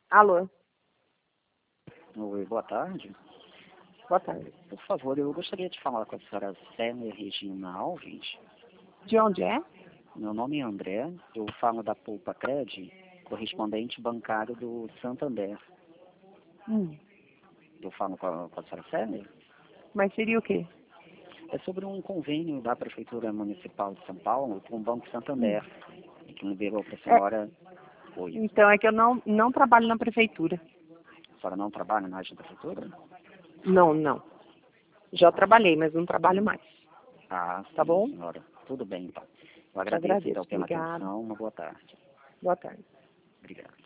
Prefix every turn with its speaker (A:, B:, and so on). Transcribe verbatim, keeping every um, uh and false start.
A: Alô,
B: Oi, boa tarde.
A: boa tarde.
B: Por favor, eu gostaria de falar com a senhora Célia Regina Alves.
A: De onde é?
B: Meu nome é André, eu falo da Poupa Cred, correspondente bancário do Santander.
A: Hum.
B: Eu falo com a, com a senhora Célia.
A: Mas seria o quê?
B: É sobre um convênio da Prefeitura Municipal de São Paulo com o Banco Santander, que liberou para a
A: É,
B: senhora. Oi,
A: então, é que eu não, não trabalho na prefeitura.
B: a senhora não trabalha na área da Prefeitura?
A: Não, não. Já trabalhei, mas não trabalho mais.
B: Ah, sim,
A: Tá bom?
B: senhora. Tudo bem, então. Eu
A: Te
B: agradeço, então,
A: agradeço.
B: pela
A: Obrigada.
B: atenção. Uma boa tarde.
A: Boa tarde.
B: Obrigado.